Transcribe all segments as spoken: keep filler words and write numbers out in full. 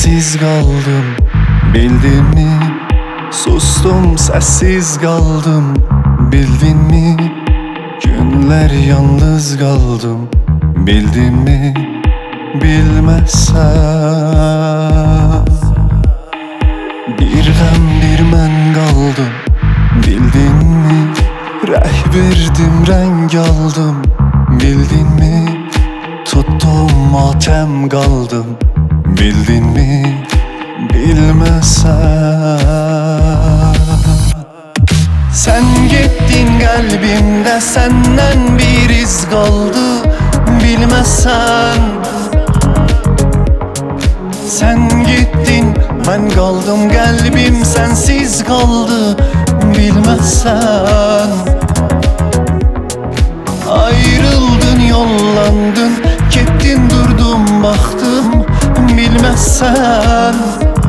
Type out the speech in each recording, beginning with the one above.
sensiz qaldım, bildinmi? Sustum, sessiz qaldım, bildinmi? Günlər yalnız qaldım, bildinmi? Bilməsən bir qəm bir mən qaldım, bildinmi? Rəh verdim, rəng aldım, bildinmi? Tuttum, matəm qaldım, bildinmi? Bilməsən sən getdin, qəlbimdə səndən bir iz qaldı, bilməsən sən getdin, mən qaldım, qəlbim sənsiz qaldı, bilməsən ayrıldın, yollandın, getdin, durdum, baxdım, bilməsən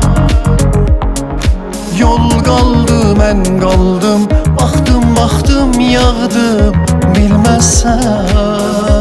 yol qaldı, mən qaldım, baxdım, baxdım, yağdım, bilməsən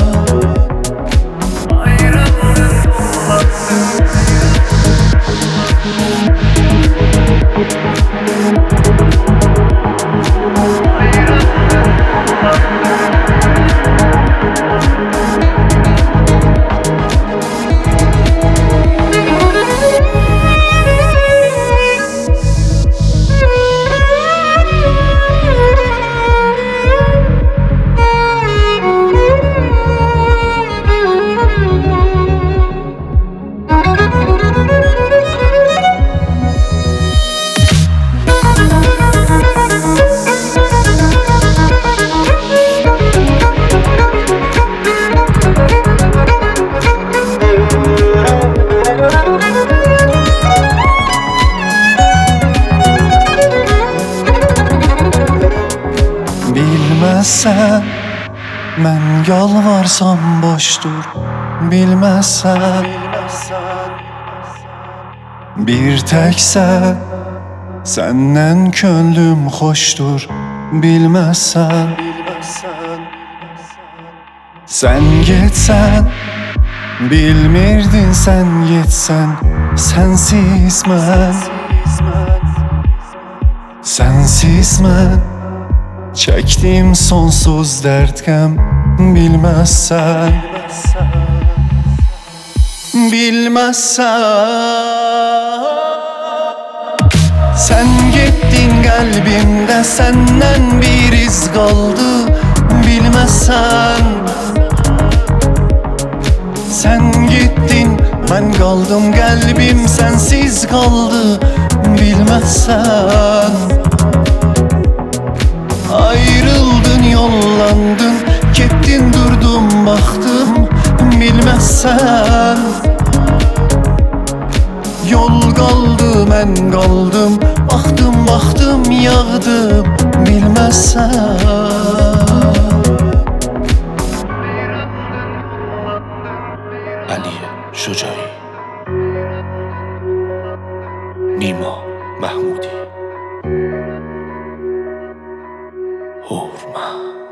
Bilməsən, mən yalvarsam boşdur, bilməsən bir təksən, səndən könlüm xoşdur, bilməsən sən getsən, bilmirdin sən getsən, sənsiz mən sənsiz mən çəkdim sonsuz dərd qəm, bilməsən Bilməsən sən getdin, qəlbimdə səndən bir iz qaldı, bilməsən sən getdin, mən qaldım, qəlbim sənsiz qaldı, bilməsən ayrıldın, yollandın, getdin, durdum, baxdım, bilməsən yol qaldı, mən qaldım, baxdım, baxdım, yağdım, bilməsən علی شجاعی، نیما محمودی، هورما.